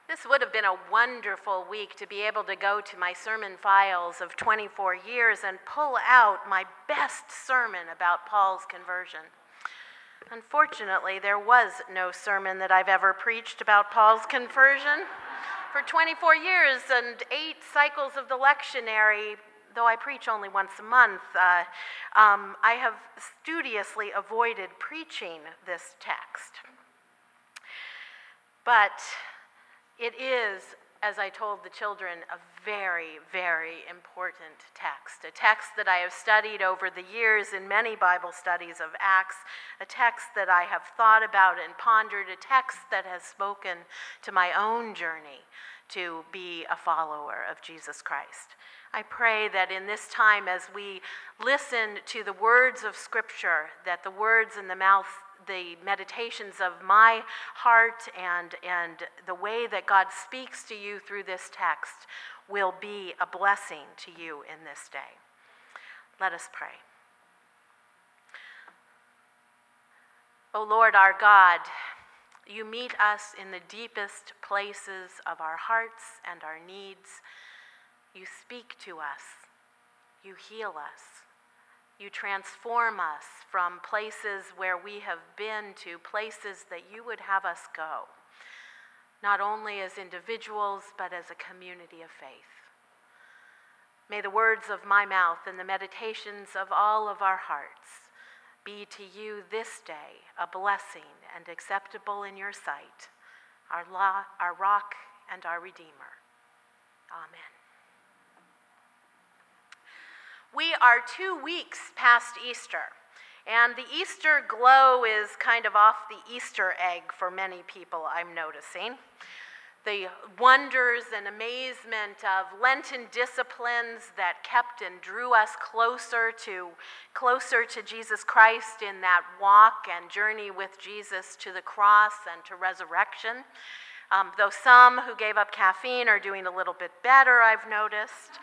This would have been a wonderful week to be able to go to my sermon files of 24 years and pull out my best sermon about Paul's conversion. Unfortunately, there was no sermon that I've ever preached about Paul's conversion. For 24 years and 8 cycles of the lectionary, though I preach only once a month, I have studiously avoided preaching this text. But it is, as I told the children, a very, very important text, a text that I have studied over the years in many Bible studies of Acts, a text that I have thought about and pondered, a text that has spoken to my own journey to be a follower of Jesus Christ. I pray that in this time, as we listen to the words of Scripture, that the words in the mouth, the meditations of my heart and the way that God speaks to you through this text will be a blessing to you in this day. Let us pray. O Lord our God, you meet us in the deepest places of our hearts and our needs. You speak to us. You heal us. You transform us from places where we have been to places that you would have us go, not only as individuals, but as a community of faith. May the words of my mouth and the meditations of all of our hearts be to you this day a blessing and acceptable in your sight, our rock and our Redeemer. Amen. We are 2 weeks past Easter, and the Easter glow is kind of off the Easter egg for many people, I'm noticing. The wonders and amazement of Lenten disciplines that kept and drew us closer to Jesus Christ in that walk and journey with Jesus to the cross and to resurrection. Though some who gave up caffeine are doing a little bit better, I've noticed.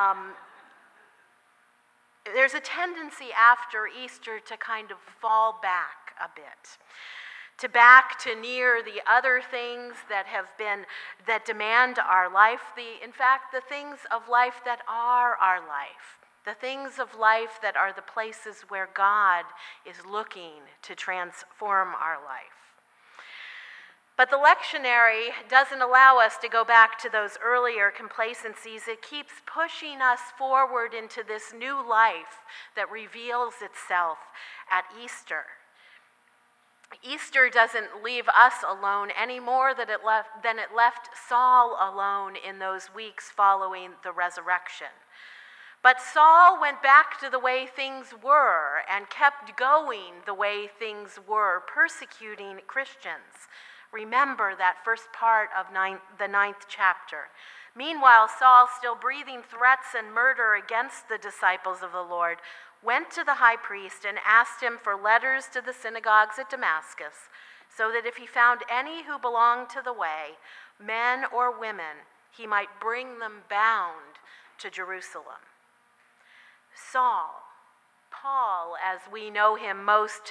There's a tendency after Easter to kind of fall back a bit, to near the other things that demand our life, in fact, the things of life that are our life, the things of life that are the places where God is looking to transform our life. But the lectionary doesn't allow us to go back to those earlier complacencies. It keeps pushing us forward into this new life that reveals itself at Easter. Easter doesn't leave us alone any more than it left Saul alone in those weeks following the resurrection. But Saul went back to the way things were and kept going the way things were, persecuting Christians. Remember that first part of the 9th chapter. Meanwhile, Saul, still breathing threats and murder against the disciples of the Lord, went to the high priest and asked him for letters to the synagogues at Damascus, so that if he found any who belonged to the way, men or women, he might bring them bound to Jerusalem. Saul, Paul, as we know him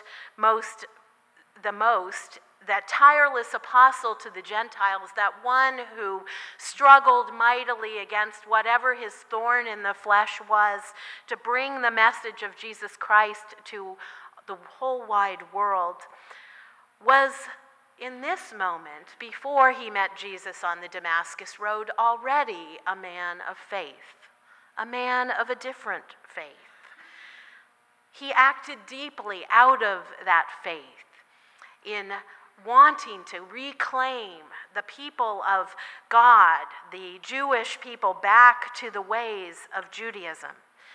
the most, that tireless apostle to the Gentiles, that one who struggled mightily against whatever his thorn in the flesh was, to bring the message of Jesus Christ to the whole wide world, was in this moment, before he met Jesus on the Damascus Road, already a man of faith, a man of a different faith. He acted deeply out of that faith in wanting to reclaim the people of God, the Jewish people, back to the ways of Judaism.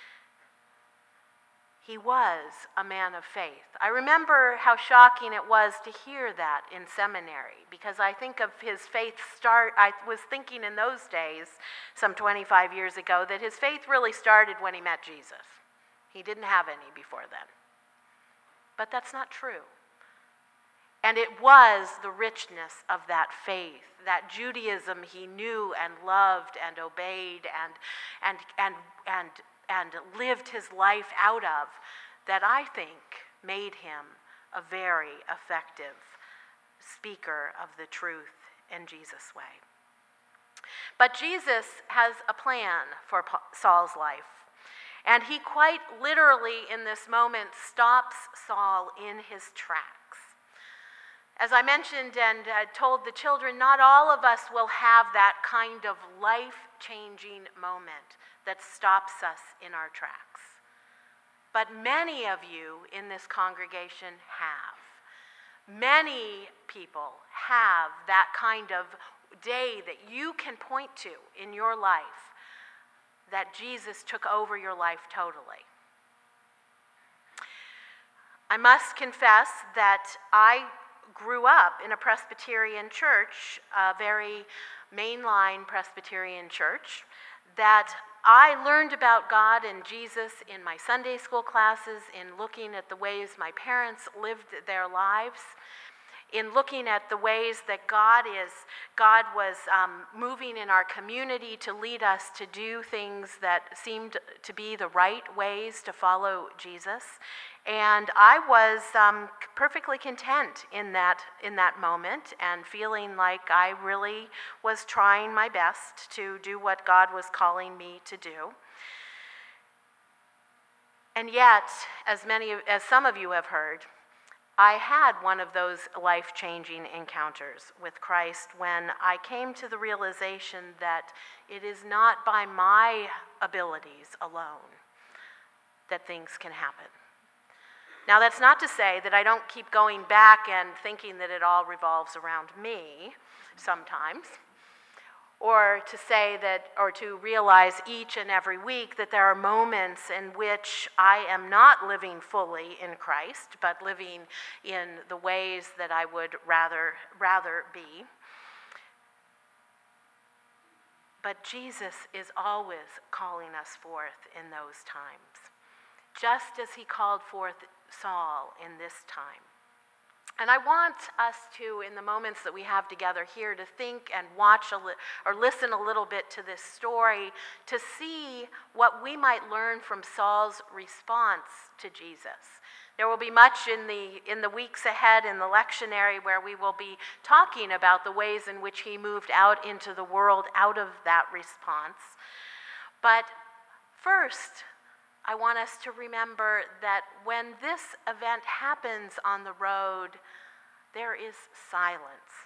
He was a man of faith. I remember how shocking it was to hear that in seminary, because I think of his faith I was thinking in those days, some 25 years ago, that his faith really started when he met Jesus. He didn't have any before then. But that's not true. And it was the richness of that faith, that Judaism he knew and loved and obeyed and lived his life out of, that I think made him a very effective speaker of the truth in Jesus' way. But Jesus has a plan for Saul's life. And he quite literally, in this moment, stops Saul in his tracks. As I mentioned and told the children, not all of us will have that kind of life-changing moment that stops us in our tracks. But many of you in this congregation have. Many people have that kind of day that you can point to in your life that Jesus took over your life totally. I must confess that I grew up in a Presbyterian church, a very mainline Presbyterian church, that I learned about God and Jesus in my Sunday school classes, in looking at the ways my parents lived their lives, in looking at the ways that God was moving in our community to lead us to do things that seemed to be the right ways to follow Jesus. And I was perfectly content in that moment and feeling like I really was trying my best to do what God was calling me to do. And yet, as some of you have heard, I had one of those life-changing encounters with Christ when I came to the realization that it is not by my abilities alone that things can happen. Now, that's not to say that I don't keep going back and thinking that it all revolves around me sometimes, or to say that, or to realize each and every week that there are moments in which I am not living fully in Christ, but living in the ways that I would rather be. But Jesus is always calling us forth in those times, just as he called forth Saul in this time. And I want us to, in the moments that we have together here, to think and watch or listen a little bit to this story to see what we might learn from Saul's response to Jesus. There will be much in the weeks ahead in the lectionary where we will be talking about the ways in which he moved out into the world out of that response. But first, I want us to remember that when this event happens on the road, there is silence.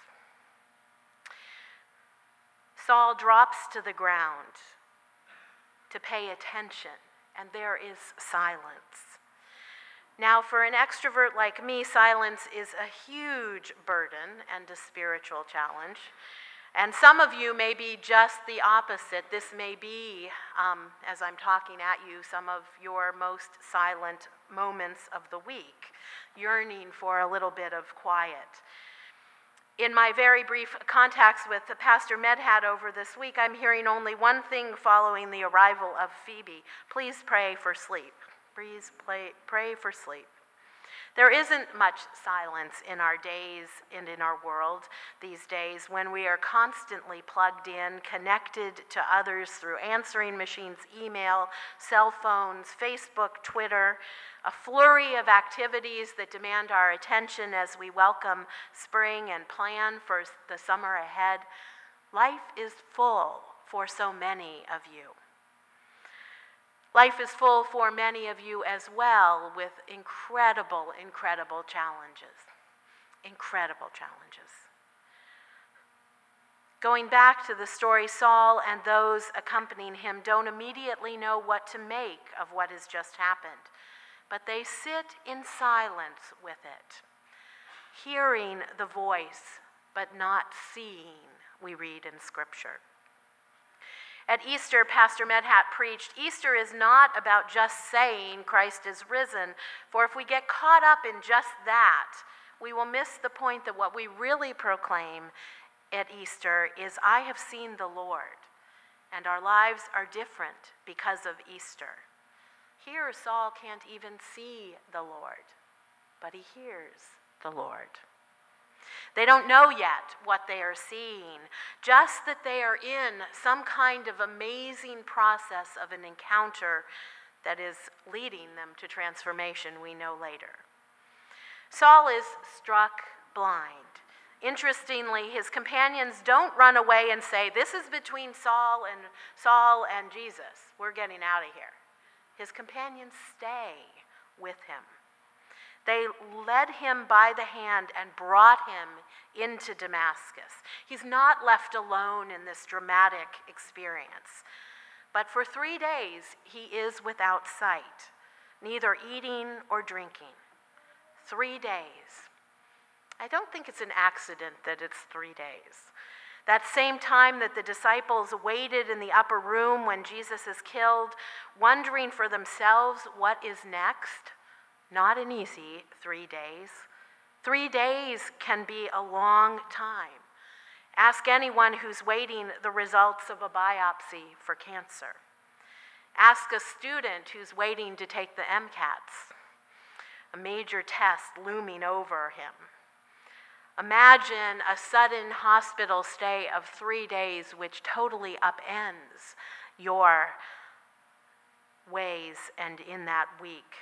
Saul drops to the ground to pay attention, and there is silence. Now, for an extrovert like me, silence is a huge burden and a spiritual challenge. And some of you may be just the opposite. This may be, as I'm talking at you, some of your most silent moments of the week, yearning for a little bit of quiet. In my very brief contacts with Pastor Medhat over this week, I'm hearing only one thing following the arrival of Phoebe. Please pray for sleep. Please pray for sleep. There isn't much silence in our days and in our world these days when we are constantly plugged in, connected to others through answering machines, email, cell phones, Facebook, Twitter, a flurry of activities that demand our attention as we welcome spring and plan for the summer ahead. Life is full for so many of you. Life is full for many of you as well with incredible challenges. Incredible challenges. Going back to the story, Saul and those accompanying him don't immediately know what to make of what has just happened, but they sit in silence with it, hearing the voice but not seeing, we read in Scripture. At Easter, Pastor Medhat preached, Easter is not about just saying Christ is risen, for if we get caught up in just that, we will miss the point that what we really proclaim at Easter is, I have seen the Lord, and our lives are different because of Easter. Here, Saul can't even see the Lord, but he hears the Lord. They don't know yet what they are seeing, just that they are in some kind of amazing process of an encounter that is leading them to transformation we know later. Saul is struck blind. Interestingly, his companions don't run away and say, "This is between Saul and Jesus. We're getting out of here." His companions stay with him. They led him by the hand and brought him into Damascus. He's not left alone in this dramatic experience. But for 3 days, he is without sight, neither eating or drinking. 3 days. I don't think it's an accident that it's 3 days. That same time that the disciples waited in the upper room when Jesus is killed, wondering for themselves what is next, not an easy 3 days. 3 days can be a long time. Ask anyone who's waiting the results of a biopsy for cancer. Ask a student who's waiting to take the MCATs, a major test looming over him. Imagine a sudden hospital stay of 3 days which totally upends your ways and in that week.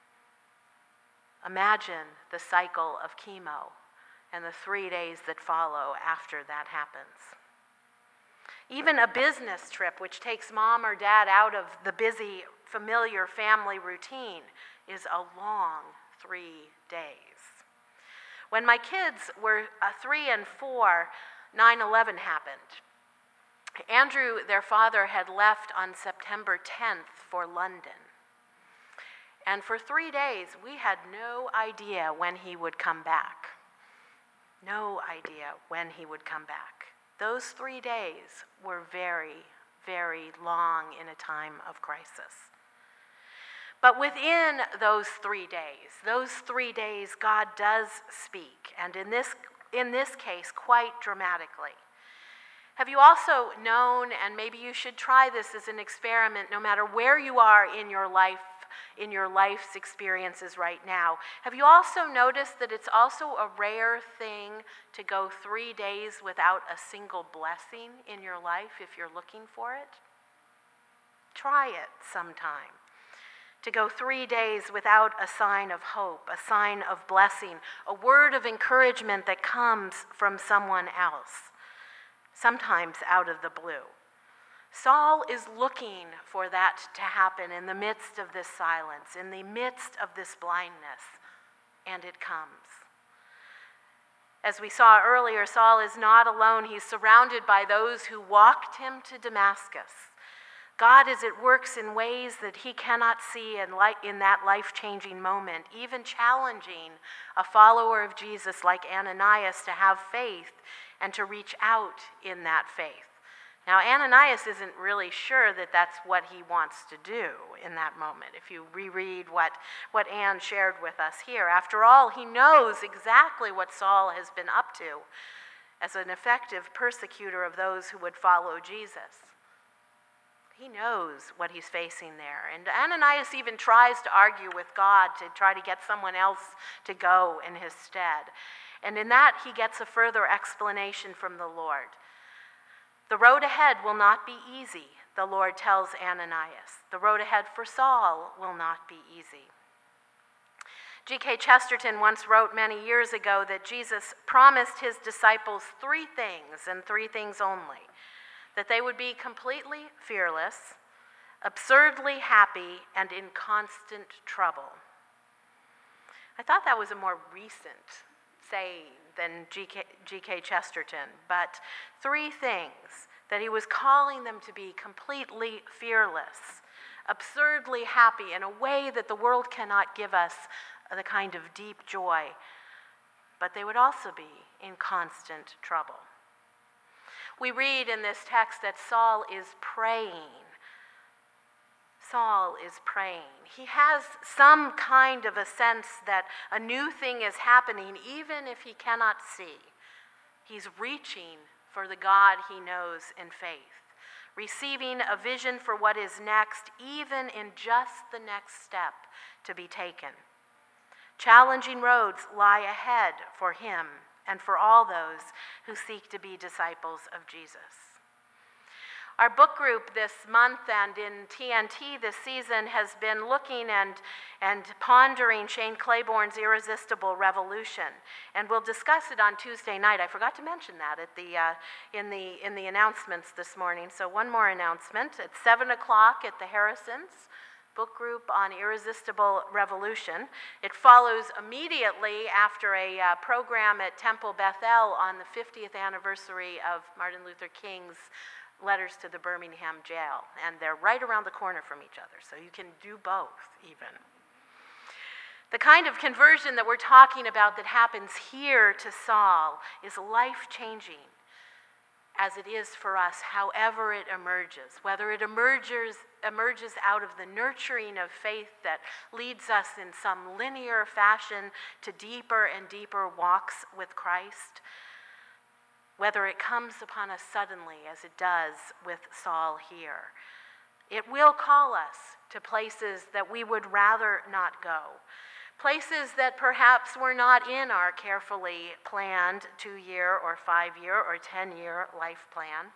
Imagine the cycle of chemo and the 3 days that follow after that happens. Even a business trip, which takes mom or dad out of the busy, familiar family routine, is a long 3 days. When my kids were 3 and 4, 9/11 happened. Andrew, their father, had left on September 10th for London. And for 3 days, we had no idea when he would come back. No idea when he would come back. Those 3 days were very, very long in a time of crisis. But within those 3 days, God does speak, and in this case, quite dramatically. Have you also known, and maybe you should try this as an experiment, no matter where you are in your life, in your life's experiences right now, have you also noticed that it's also a rare thing to go 3 days without a single blessing in your life if you're looking for it? Try it sometime. To go 3 days without a sign of hope, a sign of blessing, a word of encouragement that comes from someone else, sometimes out of the blue. Saul is looking for that to happen in the midst of this silence, in the midst of this blindness, and it comes. As we saw earlier, Saul is not alone. He's surrounded by those who walked him to Damascus. God is at work in ways that he cannot see in that life-changing moment, even challenging a follower of Jesus like Ananias to have faith and to reach out in that faith. Now, Ananias isn't really sure that that's what he wants to do in that moment, if you reread what Anne shared with us here. After all, he knows exactly what Saul has been up to as an effective persecutor of those who would follow Jesus. He knows what he's facing there. And Ananias even tries to argue with God to try to get someone else to go in his stead. And in that, he gets a further explanation from the Lord. The road ahead will not be easy, the Lord tells Ananias. The road ahead for Saul will not be easy. G.K. Chesterton once wrote many years ago that Jesus promised his disciples 3 things and 3 things only: that they would be completely fearless, absurdly happy, and in constant trouble. I thought that was a more recent saying than G.K. Chesterton, but 3 things: that he was calling them to be completely fearless, absurdly happy in a way that the world cannot give us the kind of deep joy, but they would also be in constant trouble. We read in this text that Saul is praying. Saul is praying. He has some kind of a sense that a new thing is happening, even if he cannot see. He's reaching for the God he knows in faith, receiving a vision for what is next, even in just the next step to be taken. Challenging roads lie ahead for him and for all those who seek to be disciples of Jesus. Our book group this month and in TNT this season has been looking and pondering Shane Claiborne's Irresistible Revolution, and we'll discuss it on Tuesday night. I forgot to mention that at in the announcements this morning. So one more announcement: at 7 o'clock at the Harrisons book group on Irresistible Revolution. It follows immediately after a program at Temple Bethel on the 50th anniversary of Martin Luther King's letters to the Birmingham jail, and they're right around the corner from each other, so you can do both even. The kind of conversion that we're talking about that happens here to Saul is life-changing, as it is for us, however it emerges, whether it emerges out of the nurturing of faith that leads us in some linear fashion to deeper and deeper walks with Christ, whether it comes upon us suddenly, as it does with Saul here. It will call us to places that we would rather not go, places that perhaps were not in our carefully planned 2-year or 5-year or 10-year life plan.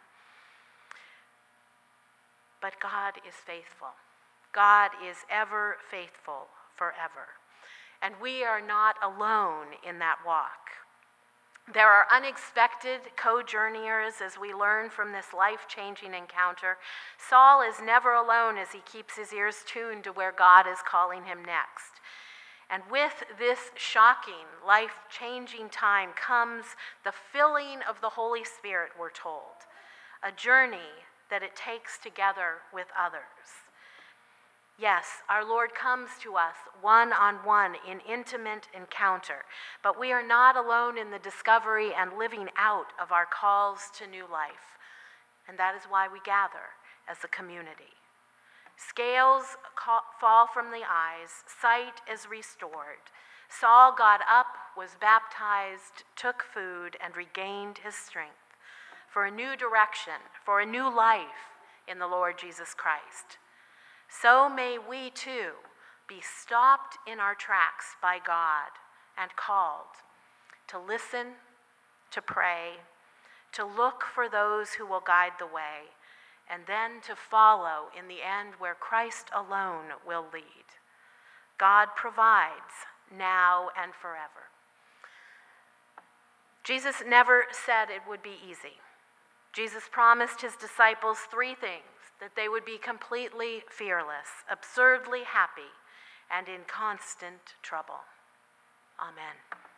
But God is faithful. God is ever faithful forever. And we are not alone in that walk. There are unexpected co-journeyers as we learn from this life-changing encounter. Saul is never alone as he keeps his ears tuned to where God is calling him next. And with this shocking, life-changing time comes the filling of the Holy Spirit, we're told, a journey that it takes together with others. Yes, our Lord comes to us one-on-one in intimate encounter, but we are not alone in the discovery and living out of our calls to new life. And that is why we gather as a community. Scales fall from the eyes, sight is restored. Saul got up, was baptized, took food, and regained his strength for a new direction, for a new life in the Lord Jesus Christ. So may we too be stopped in our tracks by God and called to listen, to pray, to look for those who will guide the way, and then to follow in the end where Christ alone will lead. God provides now and forever. Jesus never said it would be easy. Jesus promised his disciples 3 things: that they would be completely fearless, absurdly happy, and in constant trouble. Amen.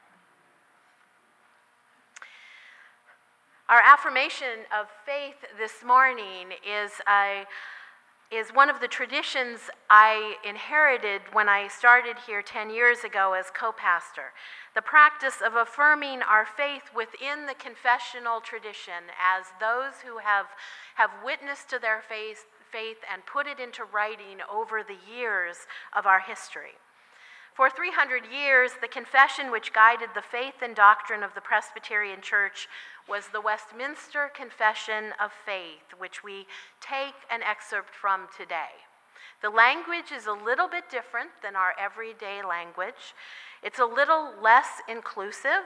Our affirmation of faith this morning is one of the traditions I inherited when I started here 10 years ago as co-pastor. The practice of affirming our faith within the confessional tradition as those who have witnessed to their faith and put it into writing over the years of our history. For 300 years, the confession which guided the faith and doctrine of the Presbyterian Church was the Westminster Confession of Faith, which we take an excerpt from today. The language is a little bit different than our everyday language. It's a lot less inclusive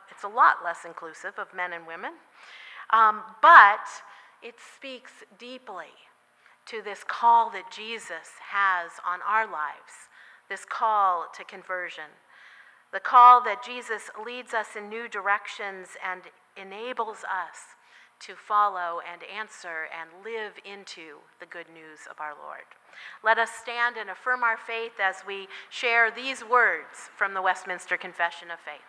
of men and women, but it speaks deeply to this call that Jesus has on our lives, this call to conversion, the call that Jesus leads us in new directions and enables us to follow and answer and live into the good news of our Lord. Let us stand and affirm our faith as we share these words from the Westminster Confession of Faith.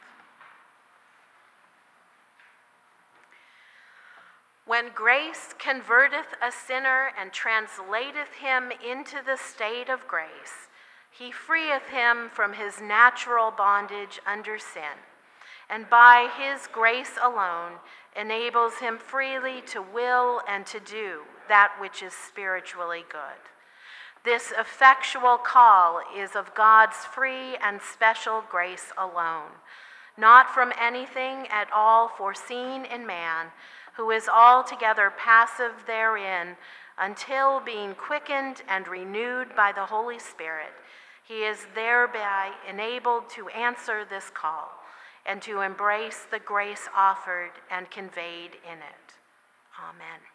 When grace converteth a sinner and translateth him into the state of grace, he freeth him from his natural bondage under sin, and by his grace alone enables him freely to will and to do that which is spiritually good. This effectual call is of God's free and special grace alone, not from anything at all foreseen in man, who is altogether passive therein, until being quickened and renewed by the Holy Spirit, he is thereby enabled to answer this call and to embrace the grace offered and conveyed in it. Amen.